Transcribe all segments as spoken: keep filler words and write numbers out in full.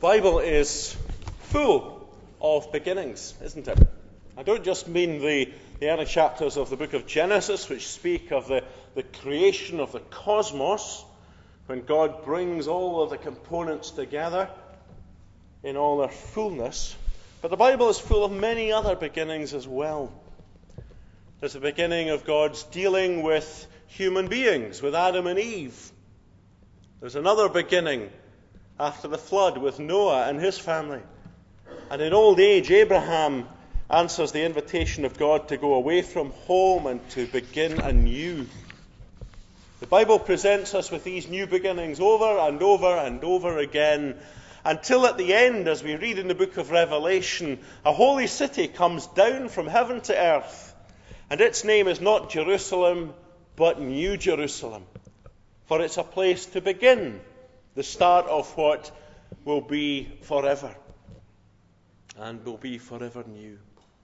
Bible is full of beginnings, isn't it? I don't just mean the, the early chapters of the book of Genesis, which speak of the, the creation of the cosmos, when God brings all of the components together in all their fullness. But the Bible is full of many other beginnings as well. There's the beginning of God's dealing with human beings, with Adam and Eve. There's another beginning after the flood with Noah and his family. And in old age, Abraham answers the invitation of God to go away from home and to begin anew. The Bible presents us with these new beginnings over and over and over again, until at the end, as we read in the book of Revelation, a holy city comes down from heaven to earth, and its name is not Jerusalem, but New Jerusalem, for it's a place to begin the start of what will be forever, and will be forever new.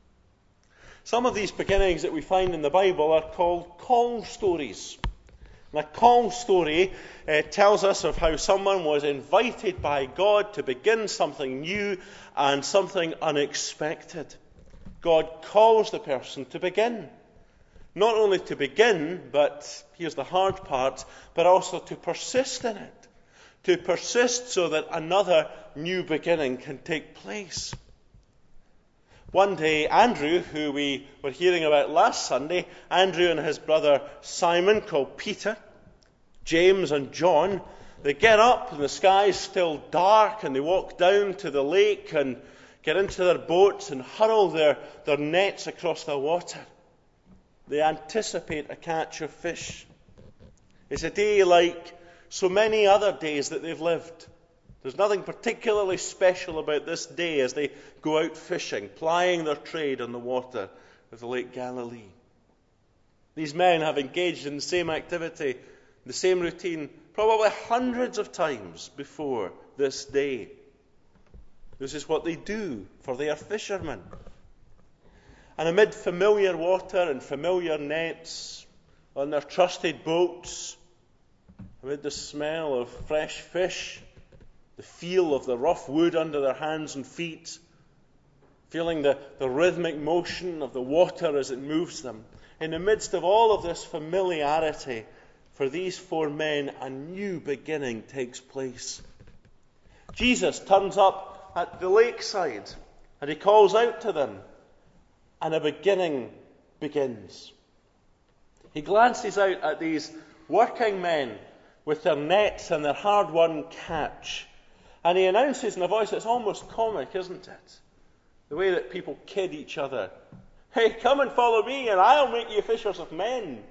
Some of these beginnings that we find in the Bible are called call stories. And a call story uh, tells us of how someone was invited by God to begin something new and something unexpected. God calls the person to begin. Not only to begin, but here's the hard part, but also to persist in it. To persist so that another new beginning can take place. One day, Andrew, who we were hearing about last Sunday, Andrew and his brother Simon, called Peter, James and John, they get up and the sky's still dark, and they walk down to the lake and get into their boats and hurl their, their nets across the water. They anticipate a catch of fish. It's a day like so many other days that they've lived. There's nothing particularly special about this day as they go out fishing, plying their trade on the water of the Lake Galilee. These men have engaged in the same activity, the same routine, probably hundreds of times before this day. This is what they do, for they are fishermen. And amid familiar water and familiar nets, on their trusted boats, amid the smell of fresh fish, the feel of the rough wood under their hands and feet, feeling the, the rhythmic motion of the water as it moves them. In the midst of all of this familiarity, for these four men, a new beginning takes place. Jesus turns up at the lakeside, and he calls out to them, and a beginning begins. He glances out at these working men with their nets and their hard-won catch. And he announces in a voice that's almost comic, isn't it? The way that people kid each other. Hey, come and follow me and I'll make you fishers of men.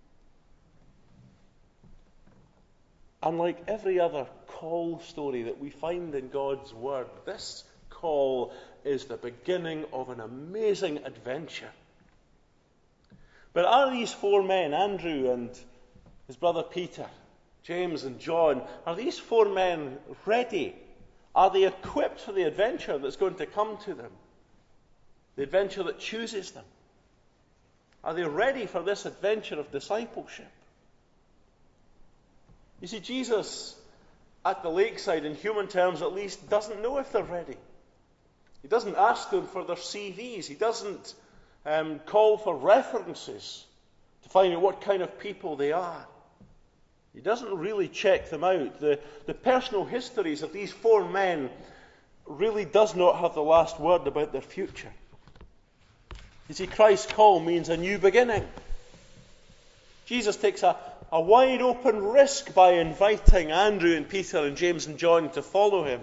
Unlike every other call story that we find in God's Word, this call is the beginning of an amazing adventure. But are these four men, Andrew and his brother Peter, James and John, are these four men ready? Are they equipped for the adventure that's going to come to them? The adventure that chooses them? Are they ready for this adventure of discipleship? You see, Jesus, at the lakeside, in human terms at least, doesn't know if they're ready. He doesn't ask them for their C Vs. He doesn't um, call for references to find out what kind of people they are. He doesn't really check them out. The, the personal histories of these four men really does not have the last word about their future. You see, Christ's call means a new beginning. Jesus takes a, a wide open risk by inviting Andrew and Peter and James and John to follow him.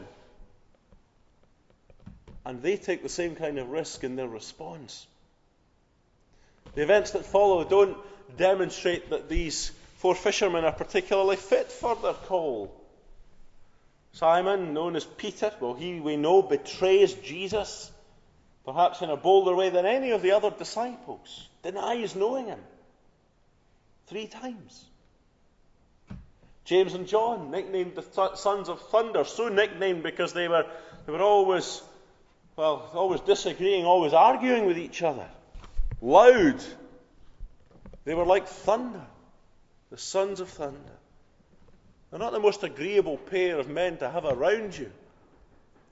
And they take the same kind of risk in their response. The events that follow don't demonstrate that these four fishermen are particularly fit for their call. Simon, known as Peter, well, he, we know, betrays Jesus, perhaps in a bolder way than any of the other disciples, denies knowing him three times. James and John, nicknamed the th- sons of thunder, so nicknamed because they were, they were always, well, always disagreeing, always arguing with each other. Loud. They were like thunder. The sons of thunder. They're not the most agreeable pair of men to have around you.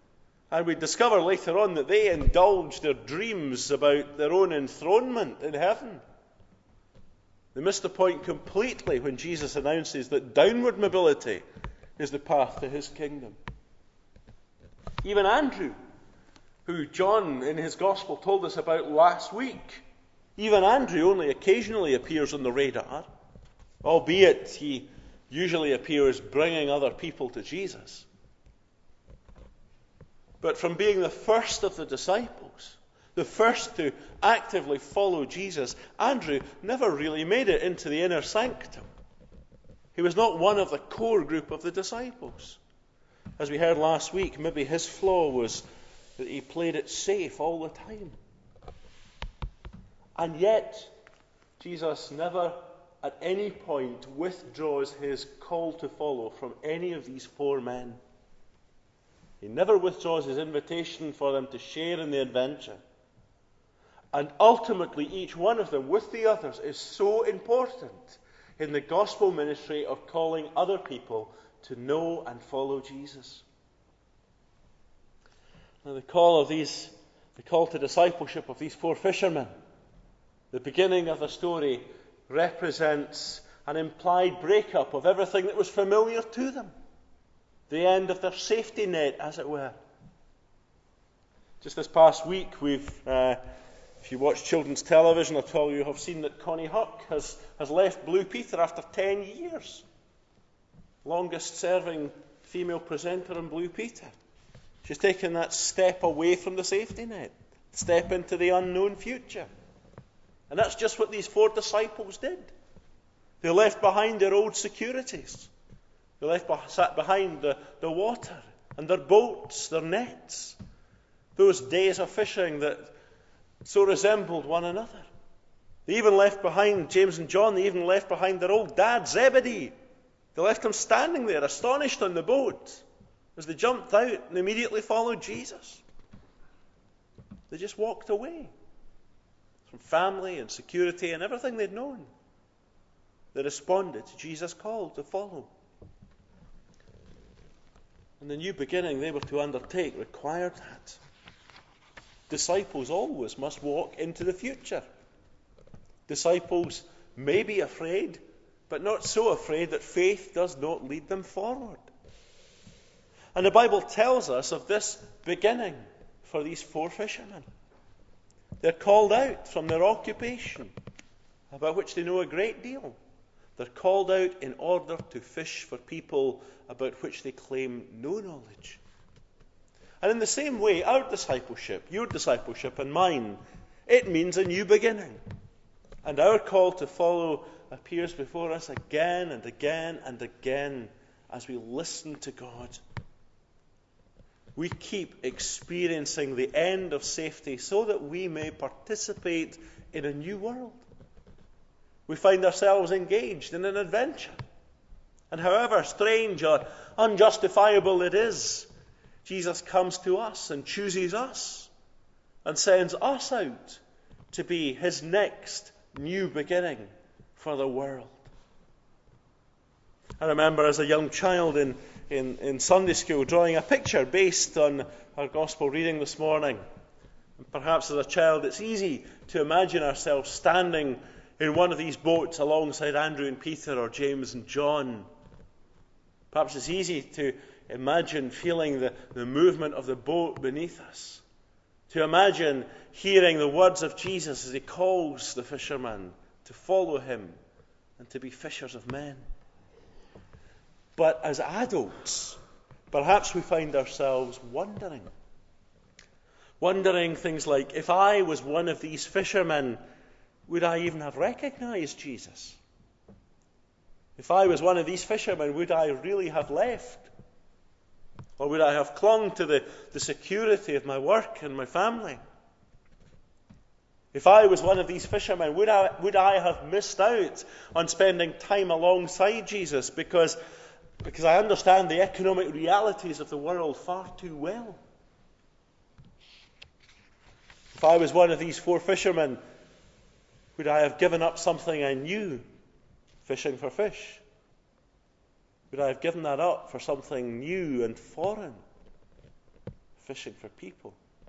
And we discover later on that they indulged their dreams about their own enthronement in heaven. They missed the point completely when Jesus announces that downward mobility is the path to his kingdom. Even Andrew, who John in his Gospel told us about last week, even Andrew only occasionally appears on the radar, albeit he usually appears bringing other people to Jesus. But from being the first of the disciples, the first to actively follow Jesus, Andrew never really made it into the inner sanctum. He was not one of the core group of the disciples. As we heard last week, maybe his flaw was that he played it safe all the time. And yet, Jesus never at any point withdraws his call to follow from any of these four men. He never withdraws his invitation for them to share in the adventure. And ultimately, each one of them, with the others, is so important in the gospel ministry of calling other people to know and follow Jesus. Now, the call of these, the call to discipleship of these four fishermen, the beginning of the story represents an implied breakup of everything that was familiar to them. The end of their safety net, as it were. Just this past week, we've, uh, if you watch children's television at all, you have seen that Connie Huck has, has left Blue Peter after ten years. Longest serving female presenter in Blue Peter. She's taken that step away from the safety net, step into the unknown future. And that's just what these four disciples did. They left behind their old securities. They left sat behind the, the water and their boats, their nets. Those days of fishing that so resembled one another. They even left behind James and John. They even left behind their old dad, Zebedee. They left him standing there, astonished on the boat, as they jumped out and immediately followed Jesus. They just walked away from family and security and everything they'd known. They responded to Jesus' call to follow. And the new beginning they were to undertake required that. Disciples always must walk into the future. Disciples may be afraid, but not so afraid that faith does not lead them forward. And the Bible tells us of this beginning for these four fishermen. They're called out from their occupation, about which they know a great deal. They're called out in order to fish for people about which they claim no knowledge. And in the same way, our discipleship, your discipleship and mine, it means a new beginning. And our call to follow appears before us again and again and again as we listen to God. We keep experiencing the end of safety so that we may participate in a new world. We find ourselves engaged in an adventure. And however strange or unjustifiable it is, Jesus comes to us and chooses us and sends us out to be his next new beginning for the world. I remember as a young child in, in, in Sunday school drawing a picture based on our gospel reading this morning. And perhaps as a child it's easy to imagine ourselves standing in one of these boats alongside Andrew and Peter or James and John. Perhaps it's easy to imagine feeling the, the movement of the boat beneath us. To imagine hearing the words of Jesus as he calls the fishermen to follow him and to be fishers of men. But as adults, perhaps we find ourselves wondering. Wondering things like, if I was one of these fishermen, would I even have recognized Jesus? If I was one of these fishermen, would I really have left? Or would I have clung to the, the security of my work and my family? If I was one of these fishermen, would I, would I have missed out on spending time alongside Jesus because, because I understand the economic realities of the world far too well? If I was one of these four fishermen, would I have given up something I knew, fishing for fish? Would I have given that up for something new and foreign? fishing for people.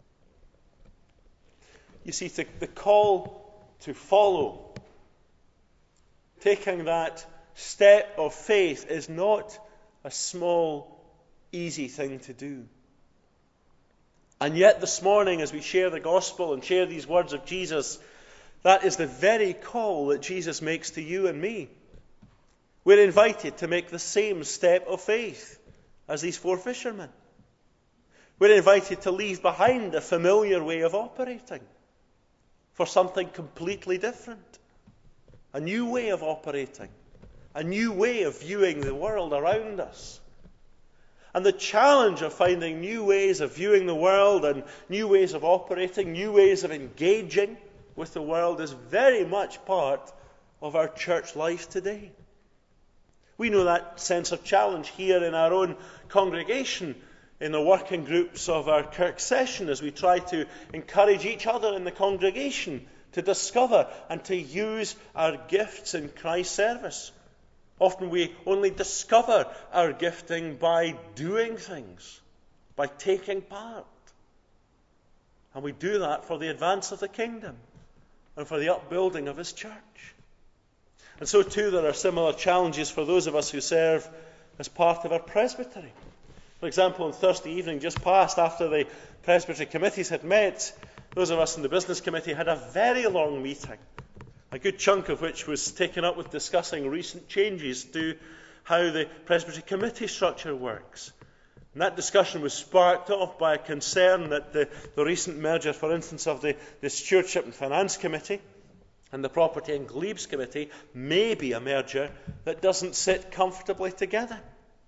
You see, the, the call to follow, taking that step of faith, is not a small, easy thing to do. And yet this morning, as we share the gospel and share these words of Jesus, that is the very call that Jesus makes to you and me. We're invited to make the same step of faith as these four fishermen. We're invited to leave behind a familiar way of operating for something completely different. A new way of operating. A new way of viewing the world around us. And the challenge of finding new ways of viewing the world and new ways of operating, new ways of engaging with the world is very much part of our church life today. We know that sense of challenge here in our own congregation, in the working groups of our Kirk session, as we try to encourage each other in the congregation to discover and to use our gifts in Christ's service. Often we only discover our gifting by doing things, by taking part. And we do that for the advance of the kingdom and for the upbuilding of His church. And so too there are similar challenges for those of us who serve as part of our presbytery. For example, on Thursday evening just past, after the presbytery committees had met, those of us in the business committee had a very long meeting, a good chunk of which was taken up with discussing recent changes to how the presbytery committee structure works. And that discussion was sparked off by a concern that the, the recent merger, for instance, of the, the Stewardship and Finance Committee and the Property and Glebes Committee may be a merger that doesn't sit comfortably together.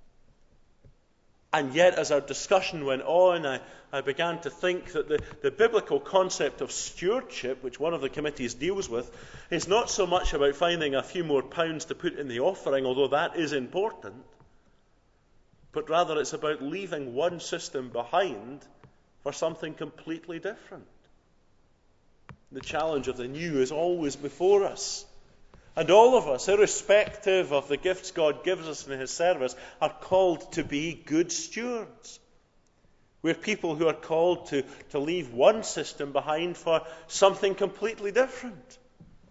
And yet, as our discussion went on, I, I began to think that the, the biblical concept of stewardship, which one of the committees deals with, is not so much about finding a few more pounds to put in the offering, although that is important, but rather it's about leaving one system behind for something completely different. The challenge of the new is always before us. And all of us, irrespective of the gifts God gives us in His service, are called to be good stewards. We're people who are called to, to leave one system behind for something completely different.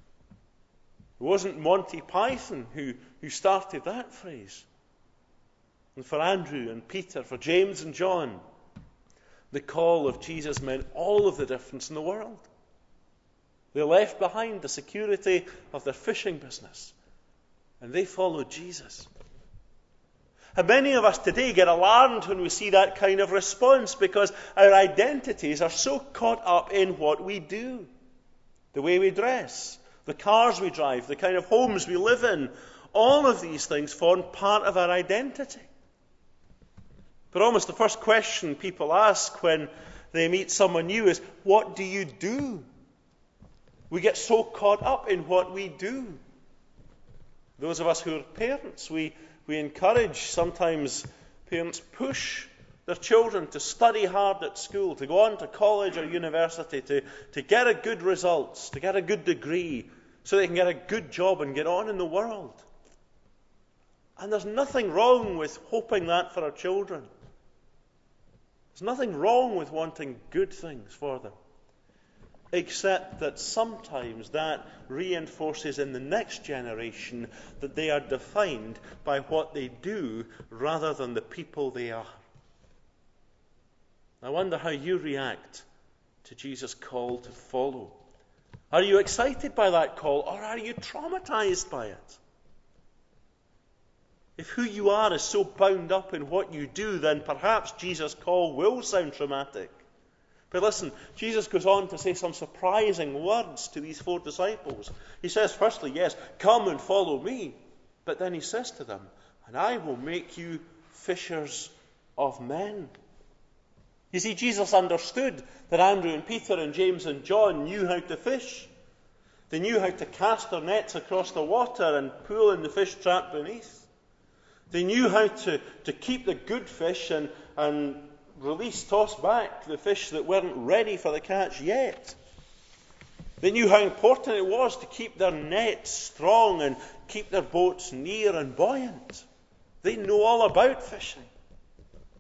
It wasn't Monty Python who, who started that phrase. And for Andrew and Peter, for James and John, the call of Jesus meant all of the difference in the world. They left behind the security of their fishing business, and they followed Jesus. And many of us today get alarmed when we see that kind of response, because our identities are so caught up in what we do, the way we dress, the cars we drive, the kind of homes we live in. All of these things form part of our identity. But almost the first question people ask when they meet someone new is, what do you do? We get so caught up in what we do. Those of us who are parents, we, we encourage, sometimes parents push their children to study hard at school, to go on to college or university, to, to get a good results, to get a good degree, so they can get a good job and get on in the world. And there's nothing wrong with hoping that for our children. There's nothing wrong with wanting good things for them. Except that sometimes that reinforces in the next generation that they are defined by what they do rather than the people they are. I wonder how you react to Jesus' call to follow. Are you excited by that call, or are you traumatized by it? If who you are is so bound up in what you do, then perhaps Jesus' call will sound traumatic. But listen, Jesus goes on to say some surprising words to these four disciples. He says, firstly, yes, come and follow me. But then he says to them, and I will make you fishers of men. You see, Jesus understood that Andrew and Peter and James and John knew how to fish. They knew how to cast their nets across the water and pull in the fish trapped beneath. They knew how to, to keep the good fish and, and release, toss back the fish that weren't ready for the catch yet. They knew how important it was to keep their nets strong and keep their boats near and buoyant. They know all about fishing.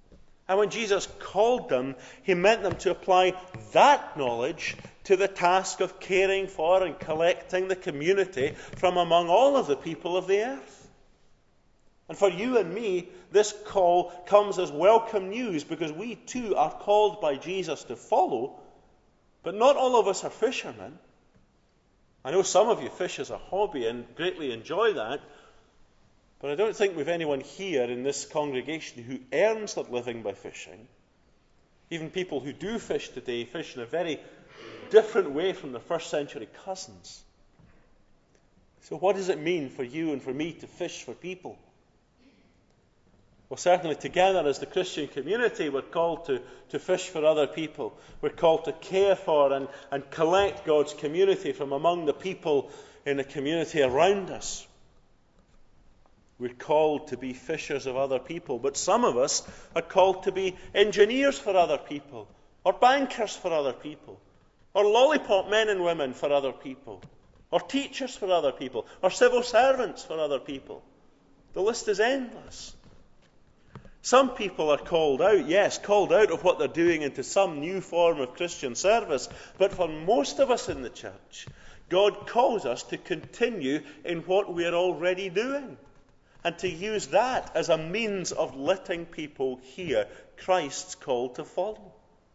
And when Jesus called them, he meant them to apply that knowledge to the task of caring for and collecting the community from among all of the people of the earth. And for you and me, this call comes as welcome news, because we too are called by Jesus to follow, but not all of us are fishermen. I know some of you fish as a hobby and greatly enjoy that, but I don't think we've anyone here in this congregation who earns their living by fishing. Even people who do fish today fish in a very different way from their first century cousins. So what does it mean for you and for me to fish for people? Well, certainly together as the Christian community, we're called to, to fish for other people. We're called to care for and, and collect God's community from among the people in the community around us. We're called to be fishers of other people, but some of us are called to be engineers for other people, or bankers for other people, or lollipop men and women for other people, or teachers for other people, or civil servants for other people. The list is endless. Some people are called out, yes, called out of what they're doing into some new form of Christian service, but for most of us in the church, God calls us to continue in what we are already doing, and to use that as a means of letting people hear Christ's call to follow.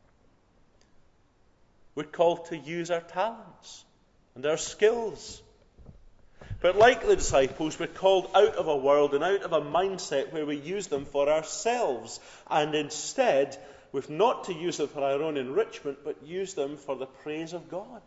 We're called to use our talents and our skills. But like the disciples, we're called out of a world and out of a mindset where we use them for ourselves, and instead, we've not to use them for our own enrichment, but use them for the praise of God.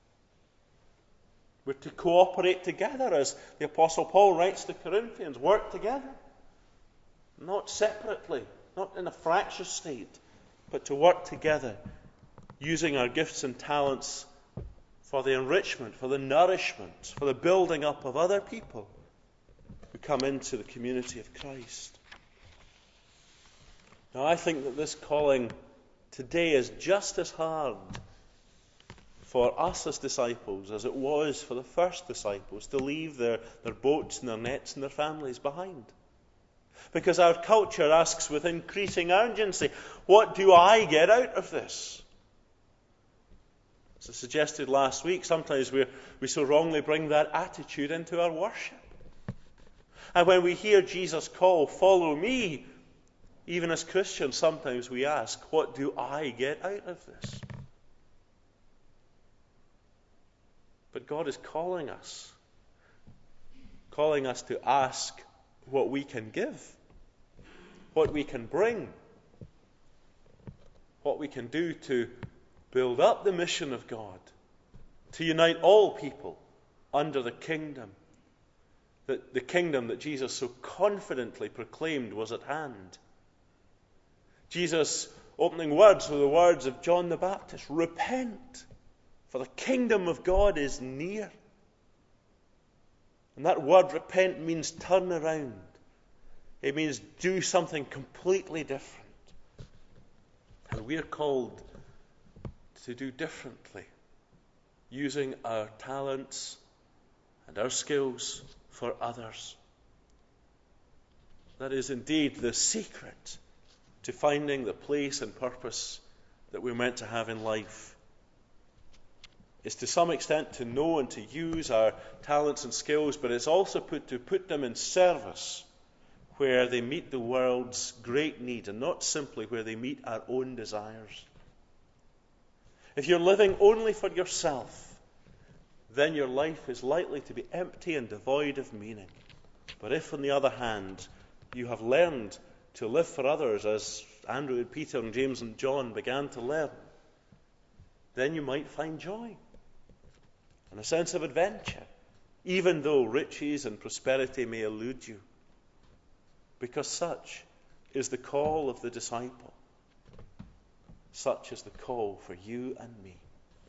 We're to cooperate together, as the Apostle Paul writes to Corinthians, work together, not separately, not in a fractious state, but to work together, using our gifts and talents for the enrichment, for the nourishment, for the building up of other people who come into the community of Christ. Now, I think that this calling today is just as hard for us as disciples as it was for the first disciples to leave their, their boats and their nets and their families behind. Because our culture asks with increasing urgency, what do I get out of this? As I suggested last week, sometimes we we so wrongly bring that attitude into our worship. And when we hear Jesus call, follow me, even as Christians, sometimes we ask, what do I get out of this? But God is calling us, calling us to ask what we can give, what we can bring, what we can do to build up the mission of God, to unite all people under the kingdom, the, the kingdom that Jesus so confidently proclaimed was at hand. Jesus' opening words were the words of John the Baptist, repent, for the kingdom of God is near. And that word repent means turn around. It means do something completely different. And we're called to do differently, using our talents and our skills for others. That is indeed the secret to finding the place and purpose that we're meant to have in life. It's to some extent to know and to use our talents and skills, but it's also put to put them in service where they meet the world's great need and not simply where they meet our own desires. If you're living only for yourself, then your life is likely to be empty and devoid of meaning. But if, on the other hand, you have learned to live for others as Andrew and Peter and James and John began to learn, then you might find joy and a sense of adventure, even though riches and prosperity may elude you. Because such is the call of the disciple. Such is the call for you and me.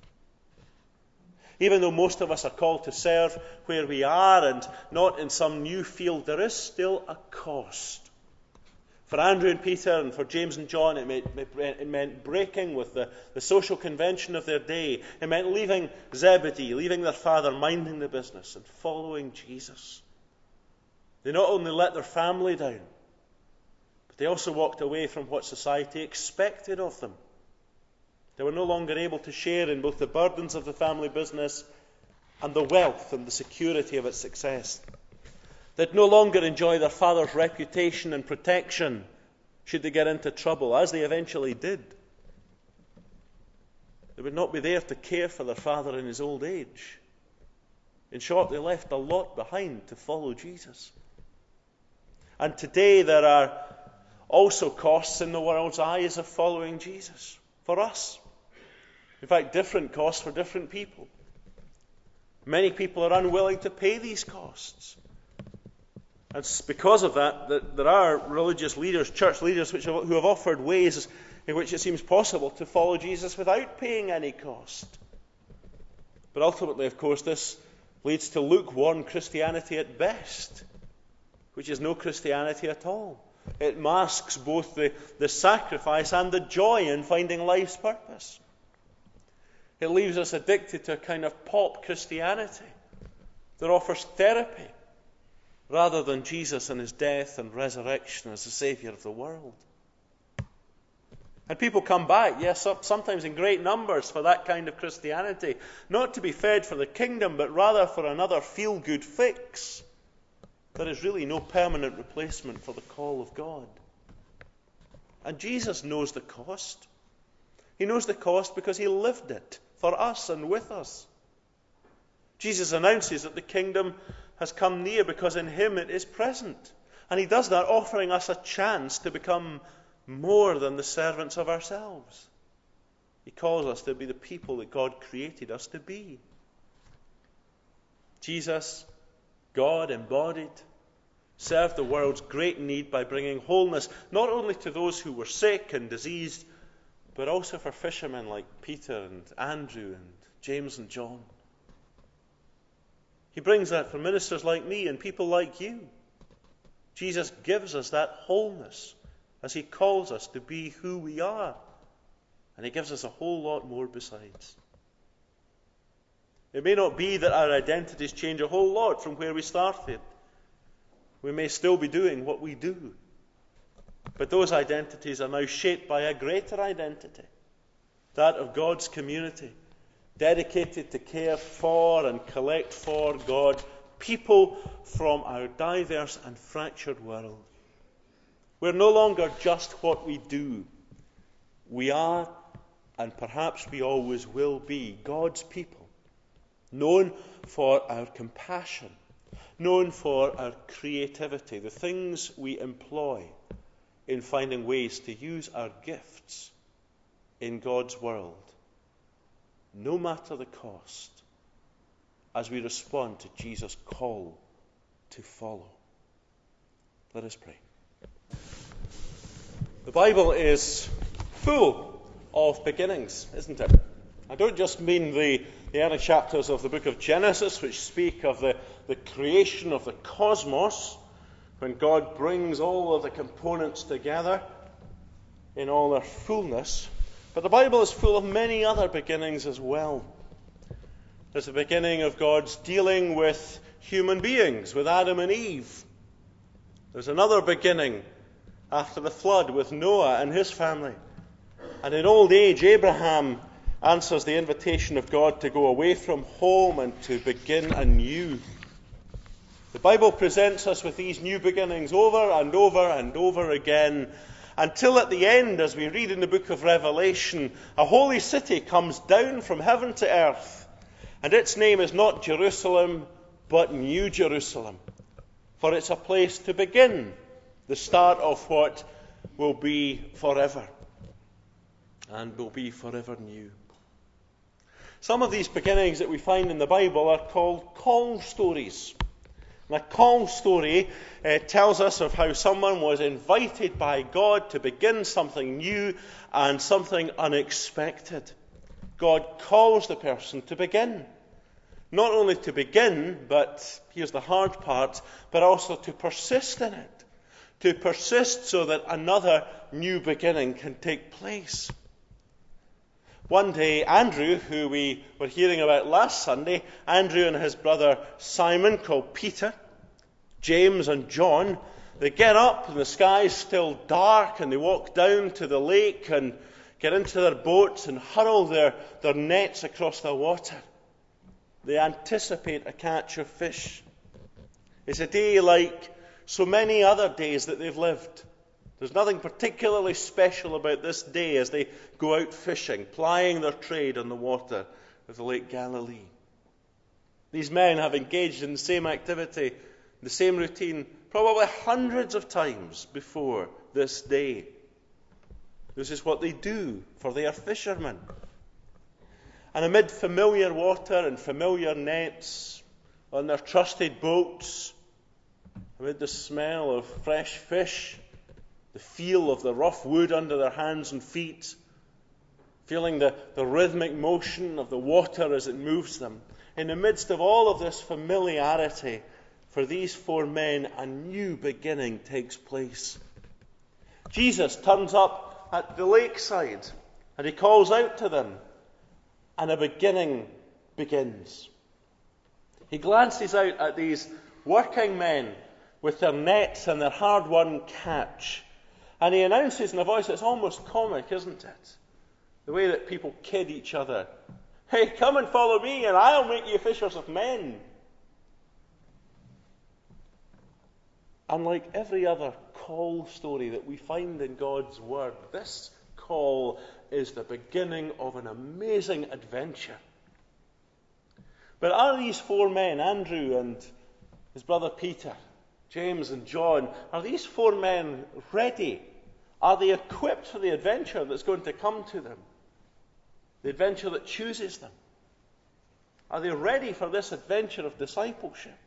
Even though most of us are called to serve where we are and not in some new field, there is still a cost. For Andrew and Peter and for James and John, it meant, it meant breaking with the, the social convention of their day. It meant leaving Zebedee, leaving their father minding the business and following Jesus. They not only let their family down, but They also walked away from what society expected of them. They were no longer able to share in both the burdens of the family business and the wealth and the security of its success. They'd no longer enjoy their father's reputation and protection should they get into trouble, as they eventually did. They would not be there to care for their father in his old age. In short, they left a lot behind to follow Jesus. And today there are also costs in the world's eyes of following Jesus for us. In fact, different costs for different people. Many people are unwilling to pay these costs. And it's because of that that there are religious leaders, church leaders, which have, who have offered ways in which it seems possible to follow Jesus without paying any cost. But ultimately, of course, this leads to lukewarm Christianity at best, which is no Christianity at all. It masks both the, the sacrifice and the joy in finding life's purpose. It leaves us addicted to a kind of pop Christianity that offers therapy rather than Jesus and his death and resurrection as the Saviour of the world. And people come back, yes, sometimes in great numbers for that kind of Christianity, not to be fed for the kingdom, but rather for another feel-good fix. There is really no permanent replacement for the call of God. And Jesus knows the cost. He knows the cost because he lived it for us and with us. Jesus announces that the kingdom has come near because in him it is present. And he does that offering us a chance to become more than the servants of ourselves. He calls us to be the people that God created us to be. Jesus, God embodied, served the world's great need by bringing wholeness not only to those who were sick and diseased, but also for fishermen like Peter and Andrew and James and John. He brings that for ministers like me and people like you. Jesus gives us that wholeness as he calls us to be who we are. And he gives us a whole lot more besides. It may not be that our identities change a whole lot from where we started. We may still be doing what we do. But those identities are now shaped by a greater identity, that of God's community, dedicated to care for and collect for God, people from our diverse and fractured world. We're no longer just what we do. We are, and perhaps we always will be, God's people, known for our compassion, known for our creativity, the things we employ in finding ways to use our gifts in God's world, no matter the cost, as we respond to Jesus' call to follow. Let us pray. The Bible is full of beginnings, isn't it? I don't just mean the, the early chapters of the book of Genesis, which speak of the, the creation of the cosmos, when God brings all of the components together in all their fullness. But the Bible is full of many other beginnings as well. There's the beginning of God's dealing with human beings, with Adam and Eve. There's another beginning after the flood with Noah and his family. And in old age, Abraham answers the invitation of God to go away from home and to begin anew. The Bible presents us with these new beginnings over and over and over again, until at the end, as we read in the book of Revelation, a holy city comes down from heaven to earth, and its name is not Jerusalem, but New Jerusalem, for it's a place to begin the start of what will be forever, and will be forever new. Some of these beginnings that we find in the Bible are called call stories. And a call story uh, tells us of how someone was invited by God to begin something new and something unexpected. God calls the person to begin. Not only to begin, but here's the hard part, but also to persist in it. To persist so that another new beginning can take place. One day, Andrew, who we were hearing about last Sunday, Andrew and his brother Simon, called Peter, James and John, they get up and the sky's still dark, and they walk down to the lake and get into their boats and hurl their, their nets across the water. They anticipate a catch of fish. It's a day like so many other days that they've lived. There's nothing particularly special about this day as they go out fishing, plying their trade on the water of the Lake Galilee. These men have engaged in the same activity, the same routine, probably hundreds of times before this day. This is what they do, for they are fishermen. And amid familiar water and familiar nets, on their trusted boats, amid the smell of fresh fish, the feel of the rough wood under their hands and feet, feeling the, the rhythmic motion of the water as it moves them, in the midst of all of this familiarity, for these four men, a new beginning takes place. Jesus turns up at the lakeside, and he calls out to them, and a beginning begins. He glances out at these working men with their nets and their hard-won catch, and he announces in a voice that's almost comic, isn't it? The way that people kid each other. Hey, come and follow me, and I'll make you fishers of men. Unlike every other call story that we find in God's Word, this call is the beginning of an amazing adventure. But are these four men, Andrew and his brother Peter, James and John, are these four men ready? Are they equipped for the adventure that's going to come to them? The adventure that chooses them? Are they ready for this adventure of discipleship?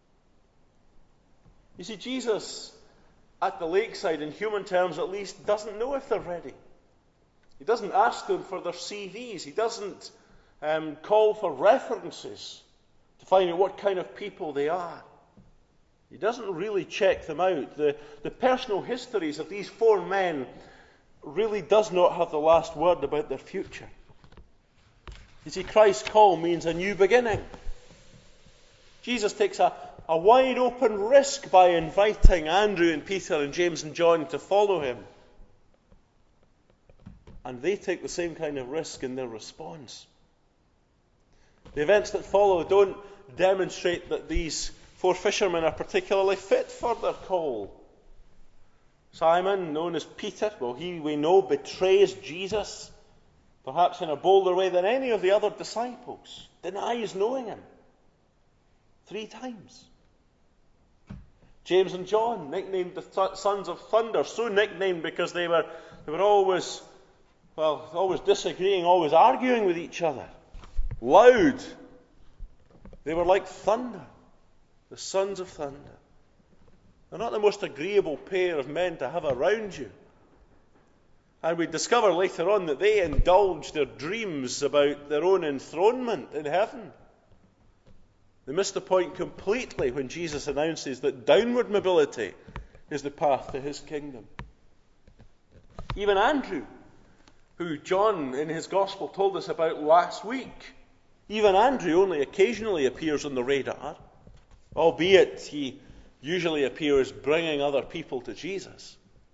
You see, Jesus, at the lakeside, in human terms at least, doesn't know if they're ready. He doesn't ask them for their C Vs. He doesn't um, call for references to find out what kind of people they are. He doesn't really check them out. The, the personal histories of these four men really does not have the last word about their future. You see, Christ's call means a new beginning. Jesus takes a, a wide open risk by inviting Andrew and Peter and James and John to follow him. And they take the same kind of risk in their response. The events that follow don't demonstrate that these four fishermen are particularly fit for their call. Simon, known as Peter, well, he, we know, betrays Jesus, perhaps in a bolder way than any of the other disciples, denies knowing him three times. James and John, nicknamed the th- sons of thunder, so nicknamed because they were they were always, well, always disagreeing, always arguing with each other. Loud. They were like thunder. The sons of thunder. They're not the most agreeable pair of men to have around you. And we discover later on that they indulged their dreams about their own enthronement in heaven. They missed the point completely when Jesus announces that downward mobility is the path to his kingdom. Even Andrew, who John in his gospel told us about last week, even Andrew only occasionally appears on the radar, albeit he usually appears bringing other people to Jesus.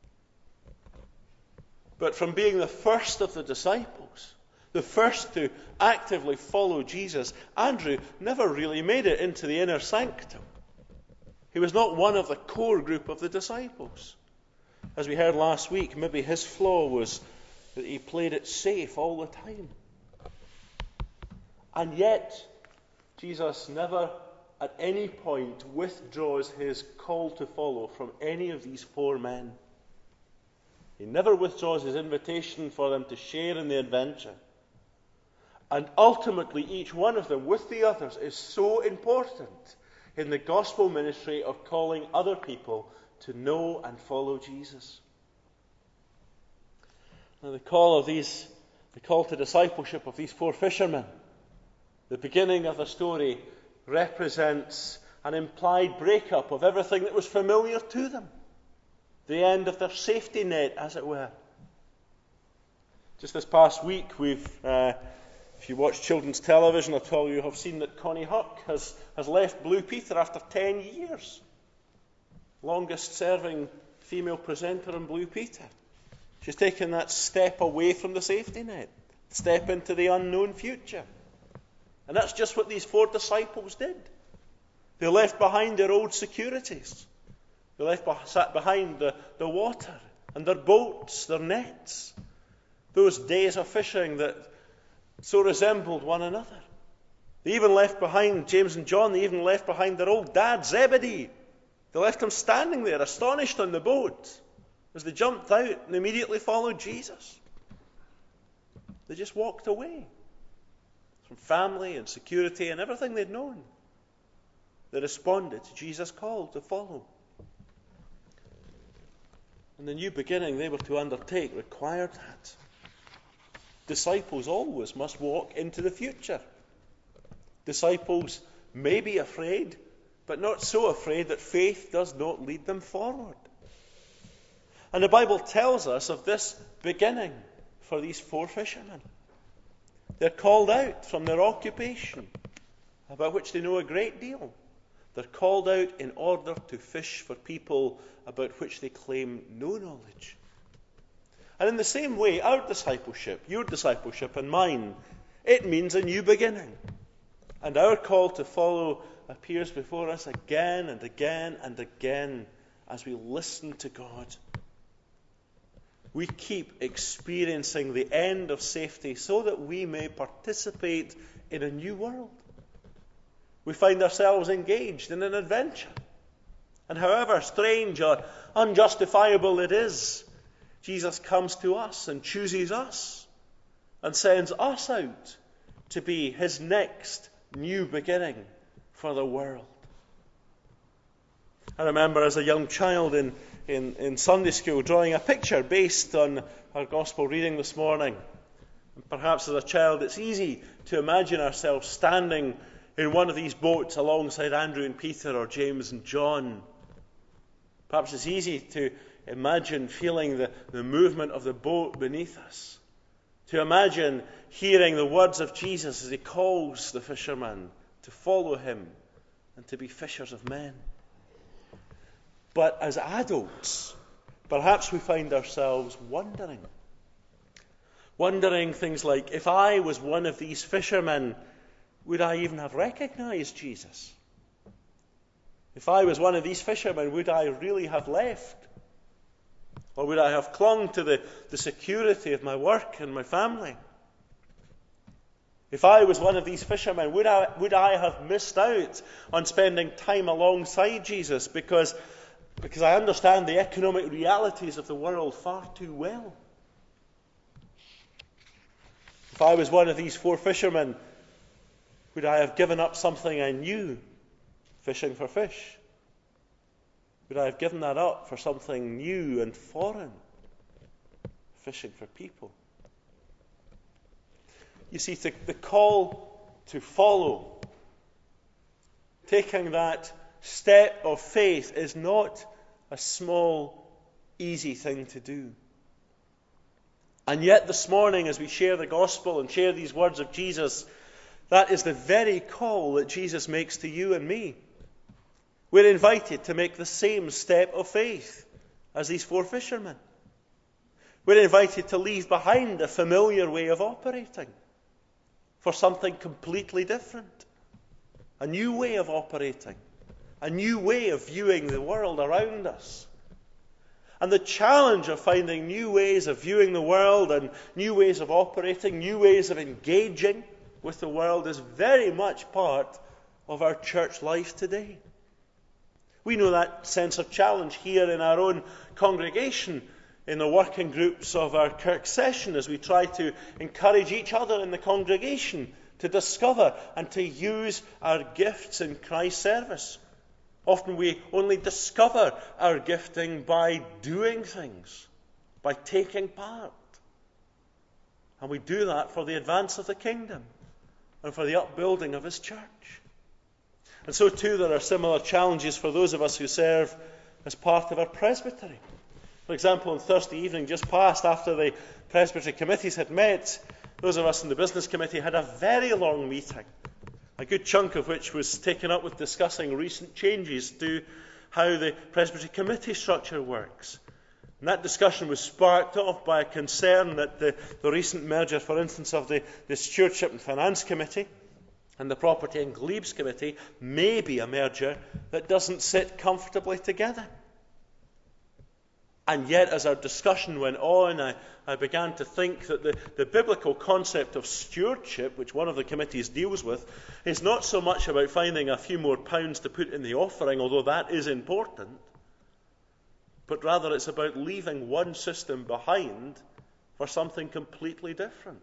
But from being the first of the disciples, the first to actively follow Jesus, Andrew never really made it into the inner sanctum. He was not one of the core group of the disciples. As we heard last week, maybe his flaw was that he played it safe all the time. And yet, Jesus never at any point withdraws his call to follow from any of these four men. He never withdraws his invitation for them to share in the adventure. And ultimately, each one of them, with the others, is so important in the gospel ministry of calling other people to know and follow Jesus. Now, the call of these, the call to discipleship of these four fishermen, the beginning of the story represents an implied breakup of everything that was familiar to them. The end of their safety net, as it were. Just this past week, we've, uh, if you watch children's television at all, you have seen that Connie Huck has, has left Blue Peter after ten years. longest-serving female presenter in Blue Peter. She's taken that step away from the safety net, step into the unknown future. And that's just what these four disciples did. They left behind their old securities. They left sat behind the, the water and their boats, their nets, those days of fishing that so resembled one another. They even left behind, James and John, they even left behind their old dad, Zebedee. They left him standing there, astonished on the boat, as they jumped out and immediately followed Jesus. They just walked away from family and security and everything they'd known. They responded to Jesus' call to follow. And the new beginning they were to undertake required that. Disciples always must walk into the future. Disciples may be afraid, but not so afraid that faith does not lead them forward. And the Bible tells us of this beginning for these four fishermen. They're called out from their occupation, about which they know a great deal. They're called out in order to fish for people about which they claim no knowledge. And in the same way, our discipleship, your discipleship and mine, it means a new beginning. And our call to follow appears before us again and again and again as we listen to God. We keep experiencing the end of safety so that we may participate in a new world. We find ourselves engaged in an adventure. And however strange or unjustifiable it is, Jesus comes to us and chooses us and sends us out to be his next new beginning for the world. I remember as a young child in, in, in Sunday school drawing a picture based on our gospel reading this morning. And perhaps as a child it's easy to imagine ourselves standing in one of these boats alongside Andrew and Peter or James and John. Perhaps it's easy to imagine feeling the, the movement of the boat beneath us. To imagine hearing the words of Jesus as he calls the fishermen to follow him and to be fishers of men. But as adults, perhaps we find ourselves wondering. Wondering things like, if I was one of these fishermen, would I even have recognized Jesus? If I was one of these fishermen, would I really have left? Or would I have clung to the, the security of my work and my family? If I was one of these fishermen, would I, would I have missed out on spending time alongside Jesus because, because I understand the economic realities of the world far too well? If I was one of these four fishermen, would I have given up something I knew, fishing for fish? Would I have given that up for something new and foreign, fishing for people? You see, to, the call to follow, taking that step of faith, is not a small, easy thing to do. And yet this morning, as we share the gospel and share these words of Jesus, that is the very call that Jesus makes to you and me. We're invited to make the same step of faith as these four fishermen. We're invited to leave behind a familiar way of operating for something completely different. A new way of operating. A new way of viewing the world around us. And the challenge of finding new ways of viewing the world and new ways of operating, new ways of engaging with the world is very much part of our church life today. We know that sense of challenge here in our own congregation, in the working groups of our Kirk session, as we try to encourage each other in the congregation to discover and to use our gifts in Christ's service. Often we only discover our gifting by doing things, by taking part. And we do that for the advance of the kingdom and for the upbuilding of his church. And so too there are similar challenges for those of us who serve as part of our presbytery. For example, on Thursday evening just past, after the presbytery committees had met, those of us in the business committee had a very long meeting, a good chunk of which was taken up with discussing recent changes to how the presbytery committee structure works. And that discussion was sparked off by a concern that the, the recent merger, for instance, of the, the Stewardship and Finance Committee and the Property and Glebes Committee may be a merger that doesn't sit comfortably together. And yet, as our discussion went on, I, I began to think that the, the biblical concept of stewardship, which one of the committees deals with, is not so much about finding a few more pounds to put in the offering, although that is important, but rather it's about leaving one system behind for something completely different.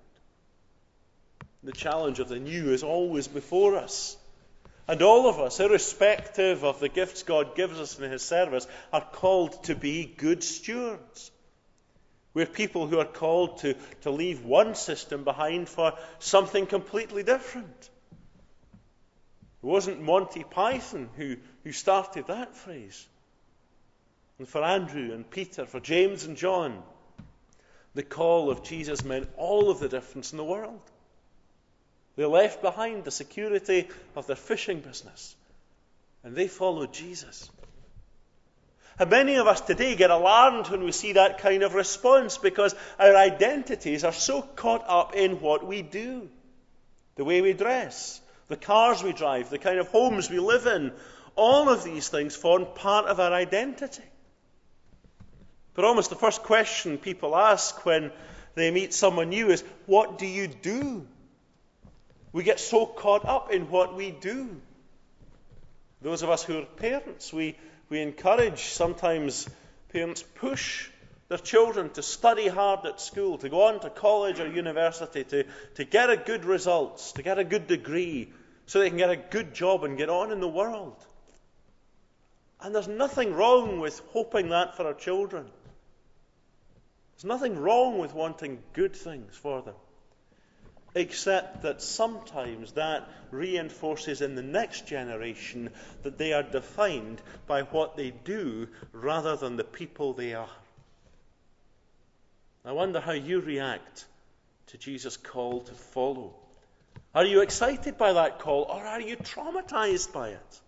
The challenge of the new is always before us. And all of us, irrespective of the gifts God gives us in His service, are called to be good stewards. We're people who are called to, to leave one system behind for something completely different. It wasn't Monty Python who, who started that phrase. And for Andrew and Peter, for James and John, the call of Jesus meant all of the difference in the world. They left behind the security of their fishing business, and they followed Jesus. And many of us today get alarmed when we see that kind of response, because our identities are so caught up in what we do, the way we dress, the cars we drive, the kind of homes we live in. All of these things form part of our identity. But almost the first question people ask when they meet someone new is, what do you do? We get so caught up in what we do. Those of us who are parents, we, we encourage, sometimes parents push their children to study hard at school, to go on to college or university, to, to get a good results, to get a good degree, so they can get a good job and get on in the world. And there's nothing wrong with hoping that for our children. There's nothing wrong with wanting good things for them, except that sometimes that reinforces in the next generation that they are defined by what they do rather than the people they are. I wonder how you react to Jesus' call to follow. Are you excited by that call, or are you traumatized by it?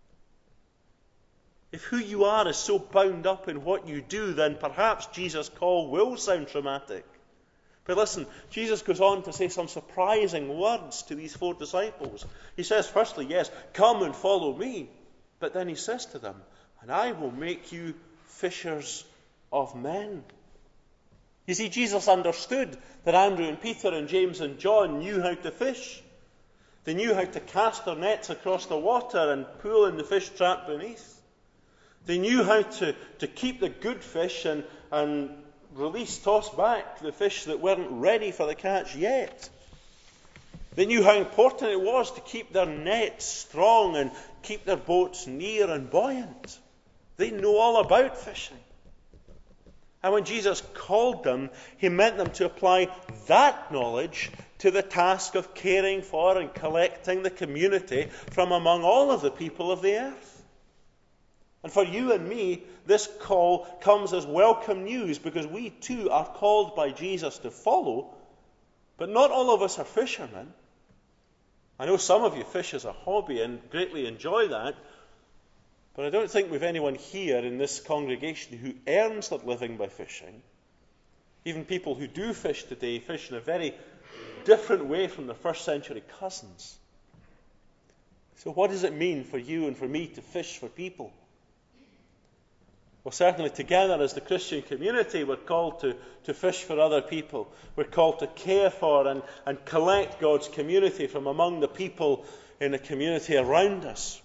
If who you are is so bound up in what you do, then perhaps Jesus' call will sound traumatic. But listen, Jesus goes on to say some surprising words to these four disciples. He says, firstly, yes, come and follow me. But then he says to them, and I will make you fishers of men. You see, Jesus understood that Andrew and Peter and James and John knew how to fish. They knew how to cast their nets across the water and pull in the fish trap beneath. They knew how to, to keep the good fish and, and release, toss back the fish that weren't ready for the catch yet. They knew how important it was to keep their nets strong and keep their boats near and buoyant. They know all about fishing. And when Jesus called them, he meant them to apply that knowledge to the task of caring for and collecting the community from among all of the people of the earth. And for you and me, this call comes as welcome news, because we too are called by Jesus to follow, but not all of us are fishermen. I know some of you fish as a hobby and greatly enjoy that, but I don't think we've anyone here in this congregation who earns their living by fishing. Even people who do fish today fish in a very different way from their first century cousins. So what does it mean for you and for me to fish for people? Well, certainly together as the Christian community, we're called to, to fish for other people. We're called to care for and, and collect God's community from among the people in the community around us.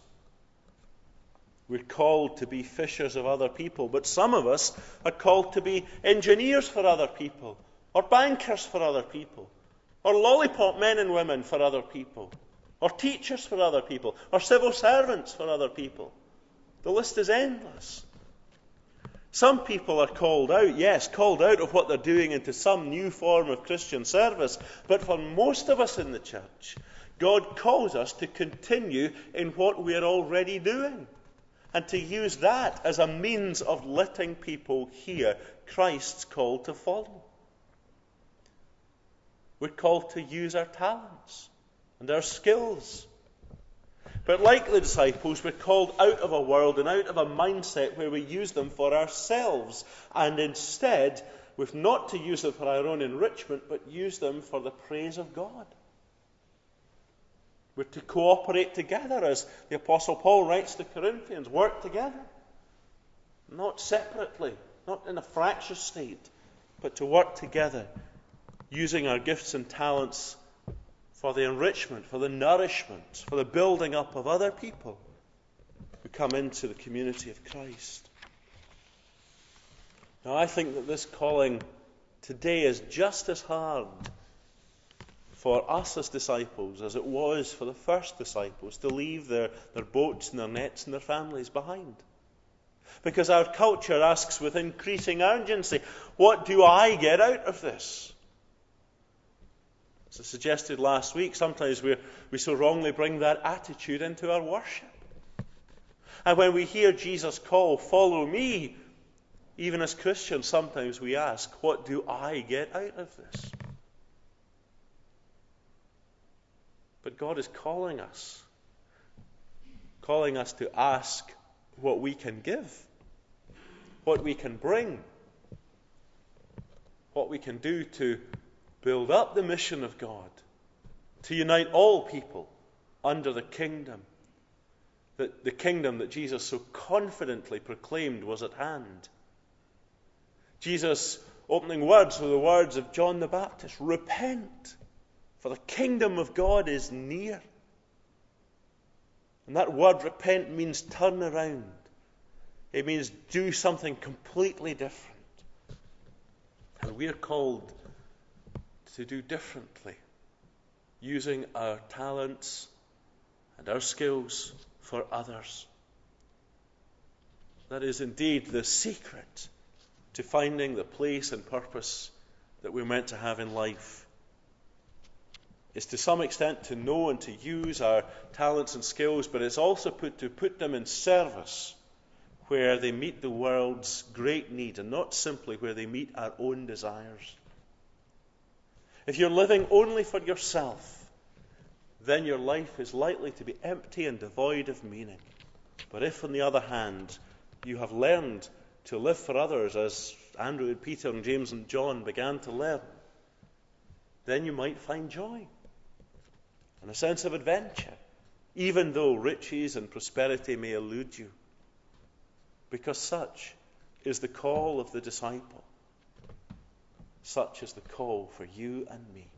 We're called to be fishers of other people. But some of us are called to be engineers for other people, or bankers for other people, or lollipop men and women for other people, or teachers for other people, or civil servants for other people. The list is endless. Some people are called out, yes, called out of what they're doing into some new form of Christian service. But for most of us in the church, God calls us to continue in what we are already doing, and to use that as a means of letting people hear Christ's call to follow. We're called to use our talents and our skills. But like the disciples, we're called out of a world and out of a mindset where we use them for ourselves, and instead, we've not to use them for our own enrichment, but use them for the praise of God. We're to cooperate together, as the Apostle Paul writes to Corinthians, work together. Not separately, not in a fractious state, but to work together, using our gifts and talents for the enrichment, for the nourishment, for the building up of other people who come into the community of Christ. Now, I think that this calling today is just as hard for us as disciples as it was for the first disciples to leave their, their boats and their nets and their families behind. Because our culture asks with increasing urgency, what do I get out of this? As I suggested last week, sometimes we we so wrongly bring that attitude into our worship. And when we hear Jesus call, follow me, even as Christians, sometimes we ask, what do I get out of this? But God is calling us, calling us to ask what we can give, what we can bring, what we can do to build up the mission of God, to unite all people under the kingdom, that the kingdom that Jesus so confidently proclaimed was at hand. Jesus' opening words were the words of John the Baptist, repent, for the kingdom of God is near. And that word repent means turn around. It means do something completely different. And we're called to do differently, using our talents and our skills for others. That is indeed the secret to finding the place and purpose that we're meant to have in life. It's to some extent to know and to use our talents and skills, but it's also put to put them in service where they meet the world's great need and not simply where they meet our own desires. If you're living only for yourself, then your life is likely to be empty and devoid of meaning. But if, on the other hand, you have learned to live for others as Andrew and Peter and James and John began to learn, then you might find joy and a sense of adventure, even though riches and prosperity may elude you. Because such is the call of the disciple. Such is the call for you and me.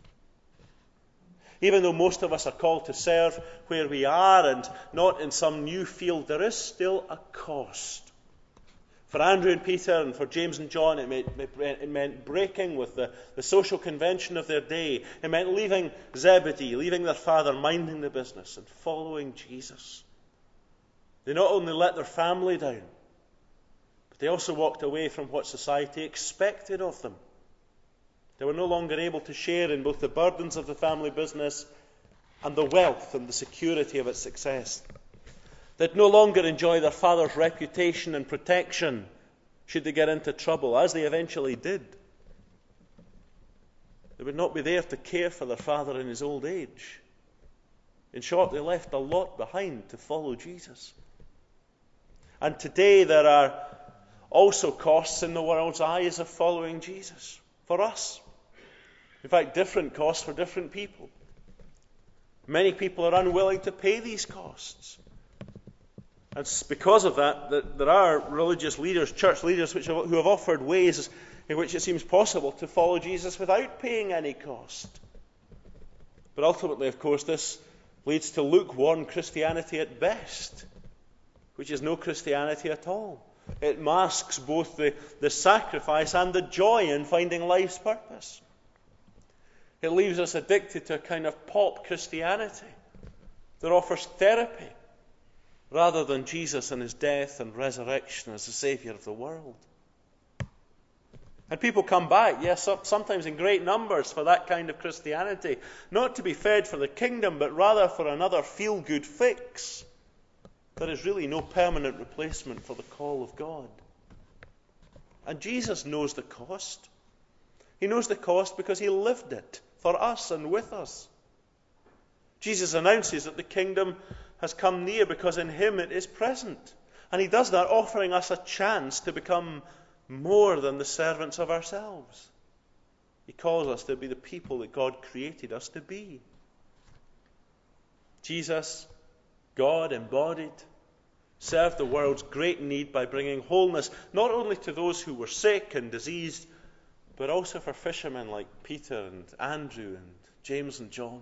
Even though most of us are called to serve where we are and not in some new field, there is still a cost. For Andrew and Peter and for James and John, it meant, it meant breaking with the, the social convention of their day. It meant leaving Zebedee, leaving their father, minding the business and following Jesus. They not only let their family down, but they also walked away from what society expected of them. They were no longer able to share in both the burdens of the family business and the wealth and the security of its success. They'd no longer enjoy their father's reputation and protection should they get into trouble, as they eventually did. They would not be there to care for their father in his old age. In short, they left a lot behind to follow Jesus. And today there are also costs in the world's eyes of following Jesus for us. In fact, different costs for different people. Many people are unwilling to pay these costs. And it's because of that that there are religious leaders, church leaders, which have, who have offered ways in which it seems possible to follow Jesus without paying any cost. But ultimately, of course, this leads to lukewarm Christianity at best, which is no Christianity at all. It masks both the, the sacrifice and the joy in finding life's purpose. It leaves us addicted to a kind of pop Christianity that offers therapy rather than Jesus and his death and resurrection as the Saviour of the world. And people come back, yes, sometimes in great numbers for that kind of Christianity, not to be fed for the kingdom, but rather for another feel-good fix. There is really no permanent replacement for the call of God. And Jesus knows the cost. He knows the cost because he lived it for us and with us. Jesus announces that the kingdom has come near because in him it is present. And he does that offering us a chance to become more than the servants of ourselves. He calls us to be the people that God created us to be. Jesus, God embodied, served the world's great need by bringing wholeness not only to those who were sick and diseased, but also for fishermen like Peter and Andrew and James and John.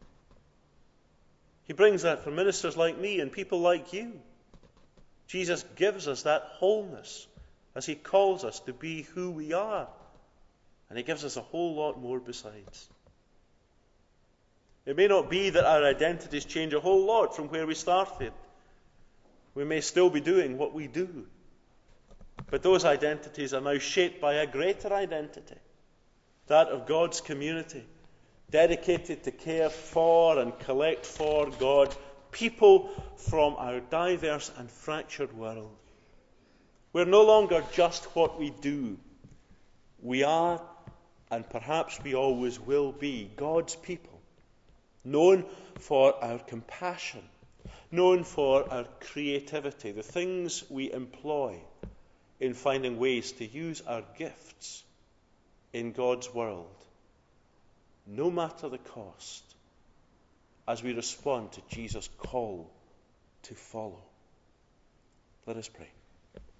He brings that for ministers like me and people like you. Jesus gives us that wholeness as he calls us to be who we are. And he gives us a whole lot more besides. It may not be that our identities change a whole lot from where we started. We may still be doing what we do. But those identities are now shaped by a greater identity, that of God's community, dedicated to care for and collect for God, people from our diverse and fractured world. We're no longer just what we do. We are, and perhaps we always will be, God's people, known for our compassion, known for our creativity, the things we employ in finding ways to use our gifts in God's world, no matter the cost, as we respond to Jesus' call to follow. Let us pray.